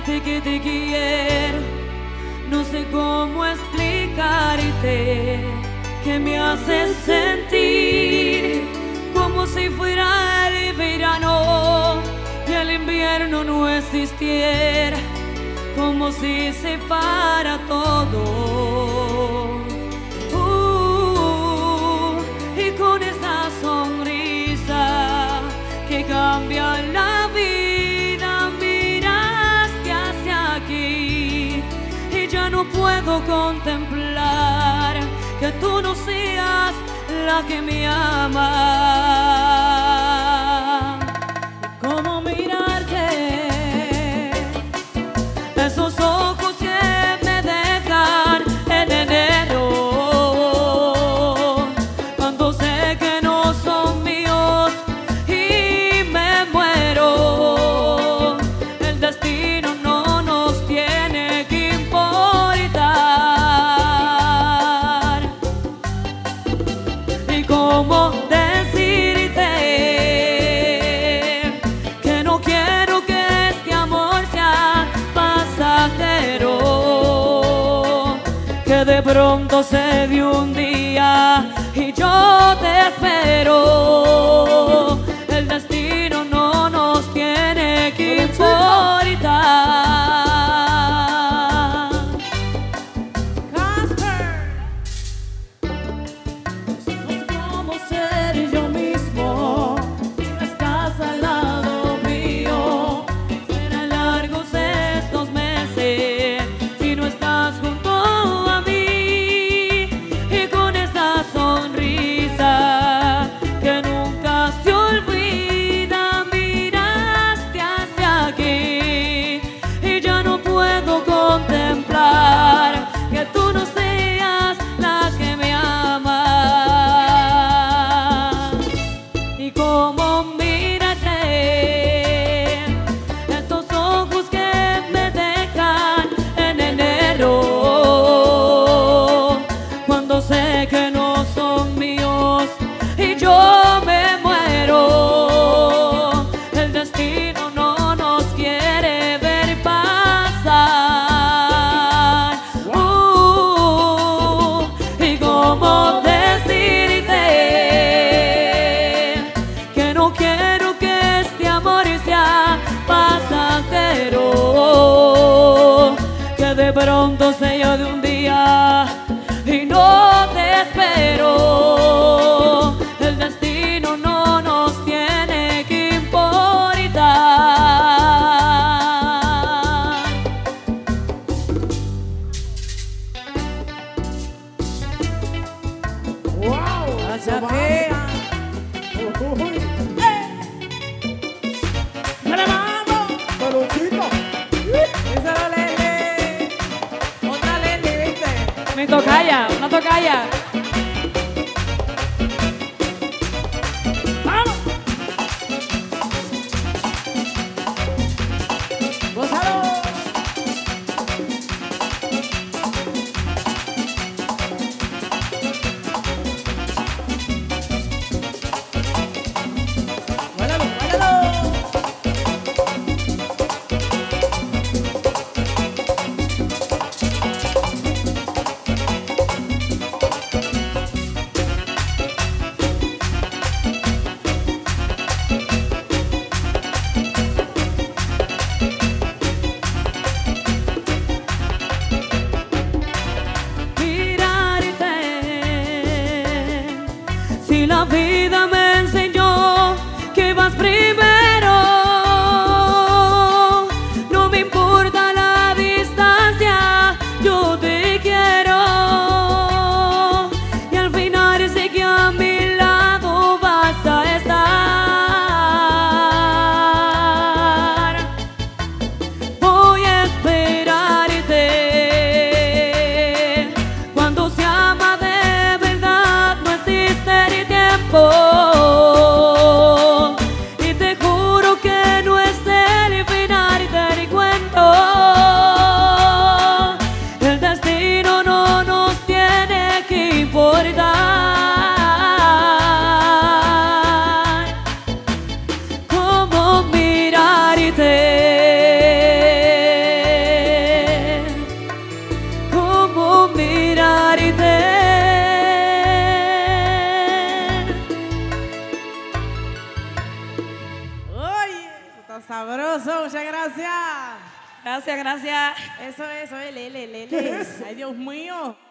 decirte que te quiero. No sé cómo explicarte que me haces sentir como si fuera el verano y el invierno no existiera, como si se para todo. Y con esa sonrisa que cambia la vida, miraste hacia aquí y ya no puedo contemplar que tú no seas la que me ama. ¿Cómo mirarte? Esos ojos que me dejan en enero, cuando sé que no son míos y me muero. El destino no nos tiene que importar. ¿Y cómo decirte que no quiero que este amor sea pasajero? Que de pronto se dio un día y yo te espero. El destino no nos tiene que importar. ¿Cómo ser yo mismo si no estás al lado mío? Serán largos estos meses si no estás junto a mí. Y con esa sonrisa que nunca se olvida, miraste hacia aquí y ya no puedo contemplar que tú no seas la que me ama. Y cómo mírate, estos ojos que me dejan en enero, cuando sé que no son míos y yo me muero. El destino no nos quiere ver pasar. Y cómo decirte que no quiero que este amor sea pasajero, que de pronto se yo de un día y no te espero. El destino no nos tiene que importar. ¡Wow! Chatea. Uy, ¡Dale, vamos! peluchito. Díselo, Lele. Otra Lele, ¿viste? Mi tocaya, una tocaya. ¡Vamos! ¡Gózalo! ¡Báilalo, báilalo! Sabroso, muchas gracias. Gracias, gracias. Eso, lele. ¿Qué es eso? Ay, Dios mío.